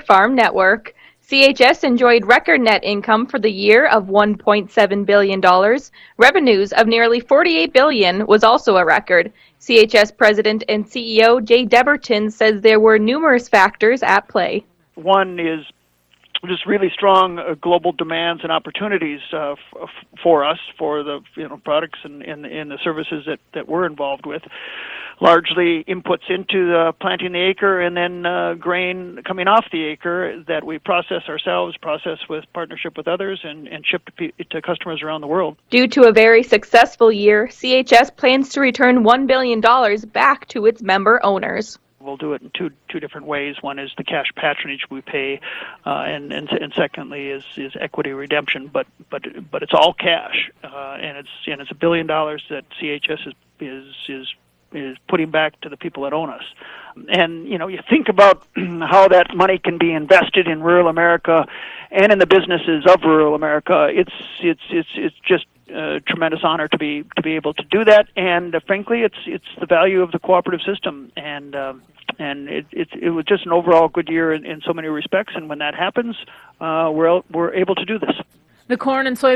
farm network. CHS enjoyed record net income for the year of $1.7 billion. Revenues of nearly $48 billion was also a record. CHS President and CEO Jay Deberton says there were numerous factors at play. One is just really strong global demands and opportunities for us, for the products and the services that we're involved with. Largely inputs into planting the acre and then grain coming off the acre that we process ourselves, process with partnership with others, and ship to customers around the world. Due to a very successful year, CHS plans to return $1 billion back to its member owners. We'll do it in two different ways. One is the cash patronage we pay, and secondly is equity redemption. But it's all cash, and it's $1 billion that CHS is putting back to the people that own us. And you think about how that money can be invested in rural America and in the businesses of rural America. It's just a tremendous honor to be able to do that, and frankly, it's the value of the cooperative system, and it was just an overall good year in so many respects. And when that happens, we're able to do this. The corn and soy